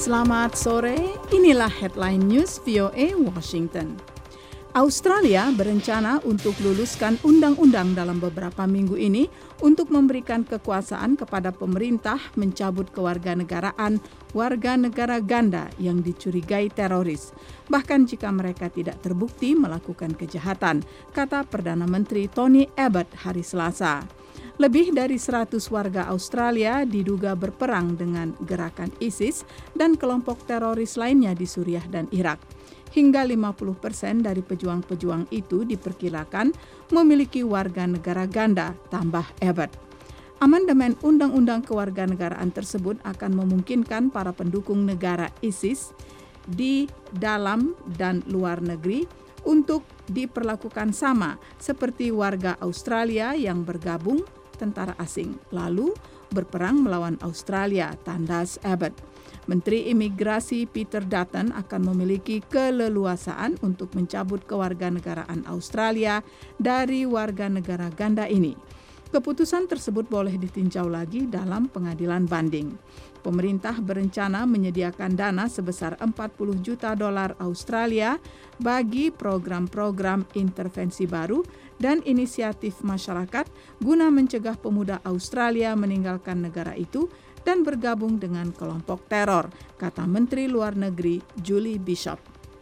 Selamat sore, inilah headline news VOA Washington. Australia berencana untuk luluskan undang-undang dalam beberapa minggu ini untuk memberikan kekuasaan kepada pemerintah mencabut kewarganegaraan warga negara ganda yang dicurigai teroris, bahkan jika mereka tidak terbukti melakukan kejahatan, kata Perdana Menteri Tony Abbott hari Selasa. Lebih dari 100 warga Australia diduga berperang dengan gerakan ISIS dan kelompok teroris lainnya di Suriah dan Irak. Hingga 50% dari pejuang-pejuang itu diperkirakan memiliki warga negara ganda, tambah Abbott. Amandemen Undang-Undang Kewarganegaraan tersebut akan memungkinkan para pendukung negara ISIS di dalam dan luar negeri untuk diperlakukan sama seperti warga Australia yang bergabung tentara asing, lalu berperang melawan Australia, tandas Abbott. Menteri Imigrasi Peter Dutton akan memiliki keleluasaan untuk mencabut kewarganegaraan Australia dari warga negara ganda ini. Keputusan tersebut boleh ditinjau lagi dalam pengadilan banding. Pemerintah berencana menyediakan dana sebesar $40 juta Australia bagi program-program intervensi baru dan inisiatif masyarakat guna mencegah pemuda Australia meninggalkan negara itu dan bergabung dengan kelompok teror, kata Menteri Luar Negeri Julie Bishop.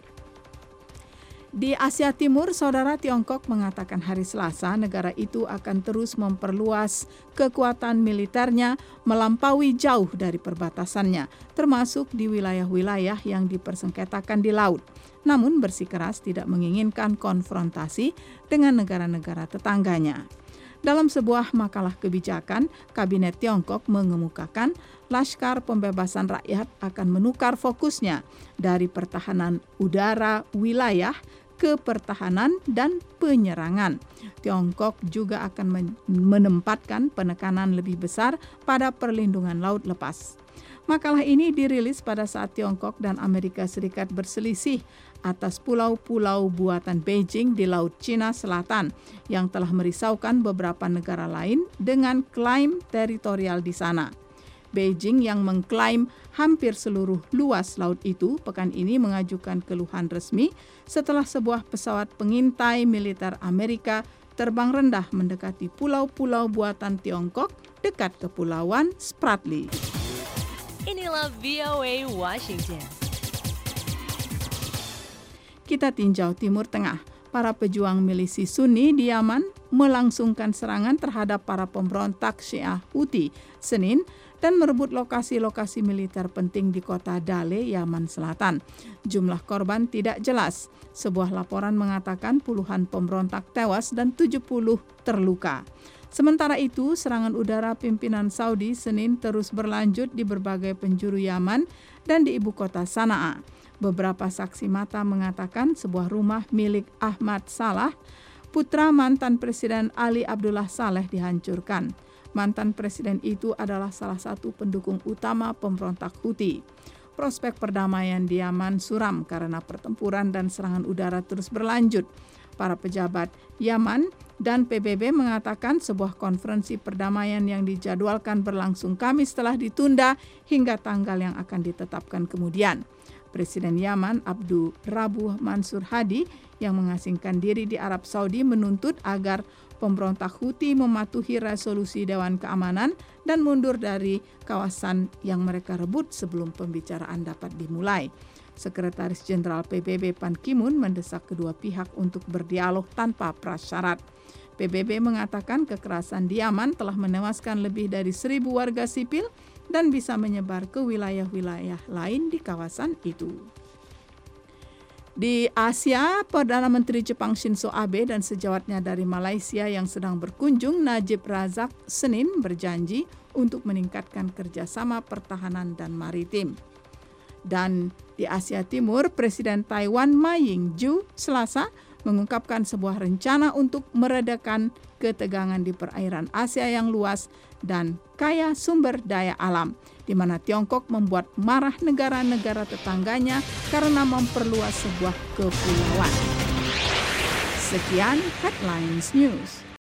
Di Asia Timur, saudara Tiongkok mengatakan hari Selasa negara itu akan terus memperluas kekuatan militernya melampaui jauh dari perbatasannya, termasuk di wilayah-wilayah yang dipersengketakan di laut. Namun bersikeras tidak menginginkan konfrontasi dengan negara-negara tetangganya. Dalam sebuah makalah kebijakan, Kabinet Tiongkok mengemukakan Laskar Pembebasan Rakyat akan menukar fokusnya dari pertahanan udara wilayah ke pertahanan dan penyerangan. Tiongkok juga akan menempatkan penekanan lebih besar pada perlindungan laut lepas. Makalah ini dirilis pada saat Tiongkok dan Amerika Serikat berselisih atas pulau-pulau buatan Beijing di Laut Cina Selatan yang telah merisaukan beberapa negara lain dengan klaim teritorial di sana. Beijing yang mengklaim hampir seluruh luas laut itu pekan ini mengajukan keluhan resmi setelah sebuah pesawat pengintai militer Amerika terbang rendah mendekati pulau-pulau buatan Tiongkok dekat Kepulauan Spratly. Inilah VOA Washington. Kita tinjau Timur Tengah. Para pejuang milisi Sunni di Yaman melangsungkan serangan terhadap para pemberontak Syiah Houthi Senin dan merebut lokasi-lokasi militer penting di kota Dale, Yaman Selatan. Jumlah korban tidak jelas. Sebuah laporan mengatakan puluhan pemberontak tewas dan 70 terluka. Sementara itu, serangan udara pimpinan Saudi Senin terus berlanjut di berbagai penjuru Yaman dan di ibu kota Sanaa. Beberapa saksi mata mengatakan sebuah rumah milik Ahmad Salah, putra mantan Presiden Ali Abdullah Saleh, dihancurkan. Mantan presiden itu adalah salah satu pendukung utama pemberontak Houthi. Prospek perdamaian di Yaman suram karena pertempuran dan serangan udara terus berlanjut. Para pejabat Yaman dan PBB mengatakan sebuah konferensi perdamaian yang dijadwalkan berlangsung Kamis telah ditunda hingga tanggal yang akan ditetapkan kemudian. Presiden Yaman Abdu Rabuh Mansur Hadi yang mengasingkan diri di Arab Saudi menuntut agar pemberontak Houthi mematuhi resolusi Dewan Keamanan dan mundur dari kawasan yang mereka rebut sebelum pembicaraan dapat dimulai. Sekretaris Jenderal PBB Ban Ki-moon mendesak kedua pihak untuk berdialog tanpa prasyarat. PBB mengatakan kekerasan di Yaman telah menewaskan lebih dari 1.000 warga sipil dan bisa menyebar ke wilayah-wilayah lain di kawasan itu. Di Asia, Perdana Menteri Jepang Shinzo Abe dan sejawatnya dari Malaysia yang sedang berkunjung, Najib Razak, Senin berjanji untuk meningkatkan kerjasama pertahanan dan maritim. Dan di Asia Timur, Presiden Taiwan Ma Ying-jeou Selasa mengungkapkan sebuah rencana untuk meredakan ketegangan di perairan Asia yang luas dan kaya sumber daya alam, di mana Tiongkok membuat marah negara-negara tetangganya karena memperluas sebuah kepulauan. Sekian Headlines News.